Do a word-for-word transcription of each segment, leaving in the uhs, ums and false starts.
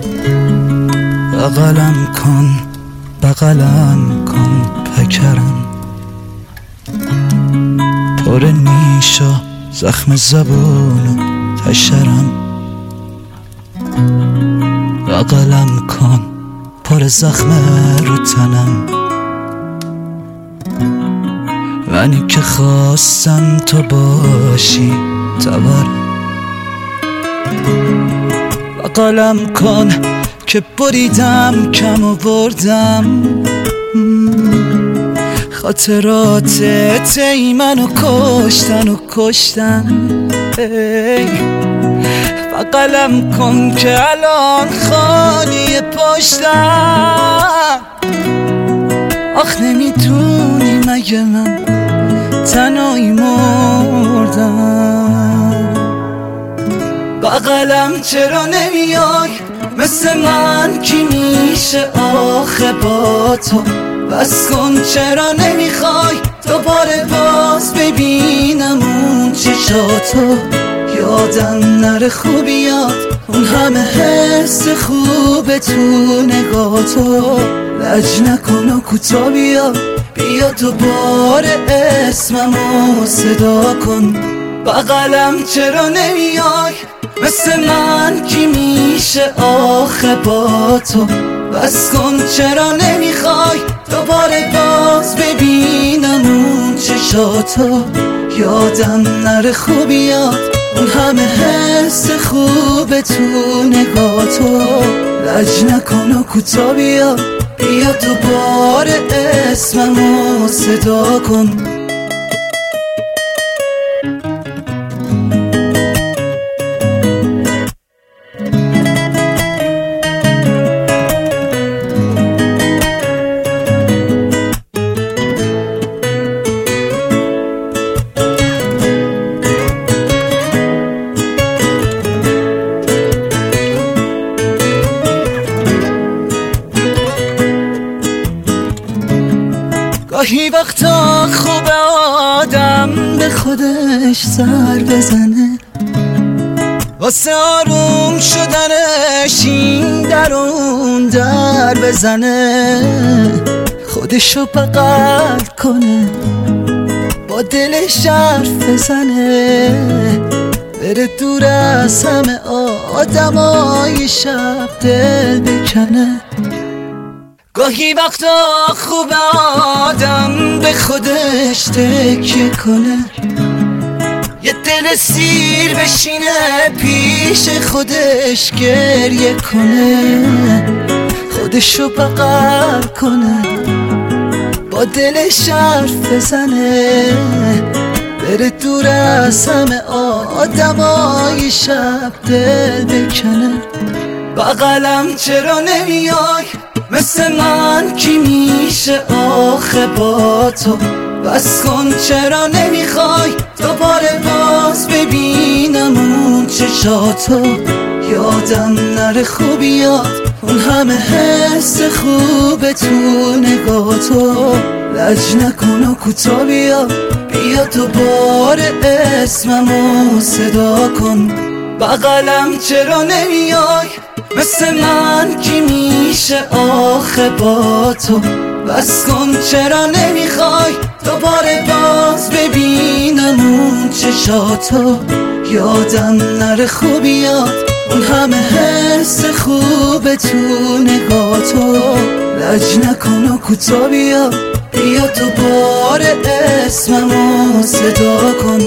بغلم کن بغلم کن پکرم، پر نیش و زخم زبون و تشرم. بغلم کن پر زخم رو تنم، منی که خواستم تو باشی تبر. بغلم کن که بریدم کم آوردم، خاطرات تی منو کشتن و کشتن. بغلم کن که الان خالی پشتم. آخ نمیدونی مگه من تنهایی مردم. بغلم چرا نمیای مثل من کی میشه آخه با تو؟ بس کن چرا نمیخوای دوباره باز ببینم اون چشاتو؟ یادم نره خوبیات اون همه حس خوب تو نگاتو. لج نکن و کوتا بیا بیا دوباره اسممو صدا کن. بغلم چرا نمیای مثل من کی میشه آخه با تو؟ بس کن چرا نمیخوای دوباره باز ببینم اون چشاتو؟ یادم نره خوبیات اون همه حس خوب تو نگاتو. لج نکن و کوتا بیا بیا دوباره اسممو صدا کن. گاهی وقتا خوب آدم به خودش سر بزنه، واسه آروم شدنش این در اون در بزنه. خودشو بغل کنه با دلش حرف بزنه، بره دور از همه آدمای شب دل بکنه. گاهی وقتا خوب آدم به خودش تکیه کنه، یه دل سیر بشینه پیش خودش گریه کنه. خودشو بغل کنه با دلش حرف بزنه، بره دور از همه آدمای شب دل بکنه. بغلم چرا نمیای مثل من کی میشه آخه با تو؟ بس کن چرا نمیخوای دوباره باز ببینم اون چشاتو؟ یادم نره خوبیات اون همه حس خوب تو نگاتو. لج نکن و کوتا بیا بیا دوباره اسممو صدا کن. بغلم چرا نمیای مثل من کی میشه آخه با تو؟ بس کن چرا نمیخوای دوباره باز ببینم اون چشاتو؟ یادم نره خوبیات اون همه حس خوب تو نگاتو. لج نکن و کوتا بیا بیا دوباره اسممو صدا کن.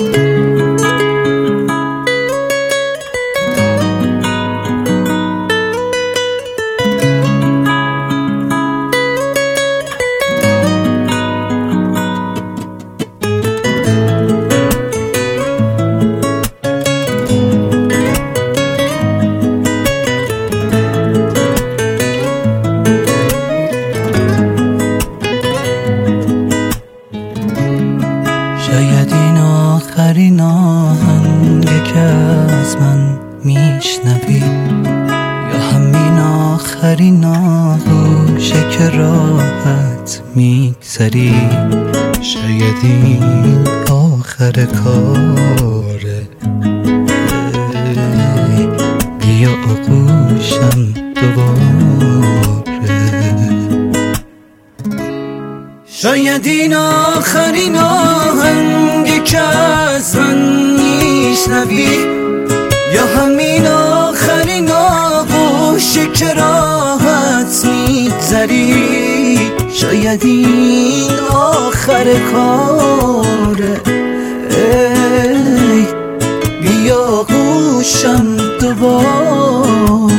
شاید این آخرین آهنگه که از من میشنوی، یا همین آخرین آغوشه که راحت میگذری. شاید این آخر کاره، بیا آغوشم دوباره شاید این آخرین آهنگی که از من میشنوی، یا همین آخرین آغوشی که راحت میگذری. شاید این آخر کاره، ای بیا گوشم دوباره.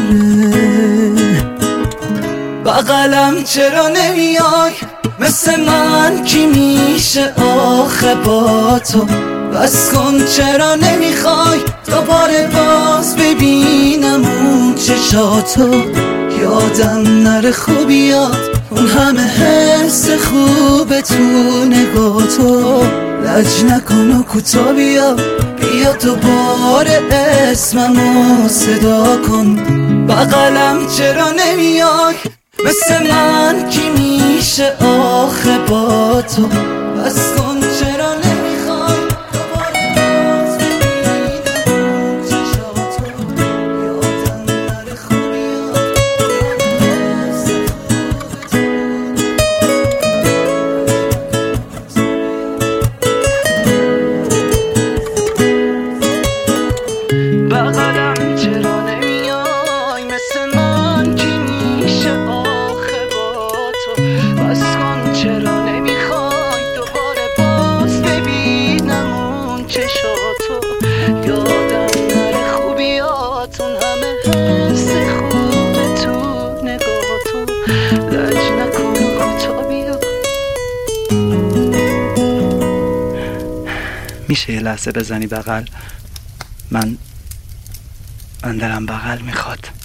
بغلم چرا نمیای مثل من کی میشه آخه با تو؟ بس کن چرا نمیخوای دوباره باز ببینم اون چشاتو؟ یادم نره خوبیات اون همه حس خوب تو نگاتو. لج نکن و کوتا بیا، بیا دوباره اسممو صدا کن. بغلم چرا نمیای مثل من کی میشه آخه با تو؟ بس کن چرا نمیخوای دوباره باز ببینم اون چشاتو؟ یادم نره خوبیات حس خوب تو. بغلم چرا نمیای مثل من کی میشه آخه با تو؟ بس کن چرا نمیخوای دوباره باز ببینم اون چشاتو؟ یادم نره خوبیات اون همه حس خوب تو نگاتو. لج نکن و کوتا بیا. میشه یه لحظه بزنی بغل؟ من من دلم بغل میخواد.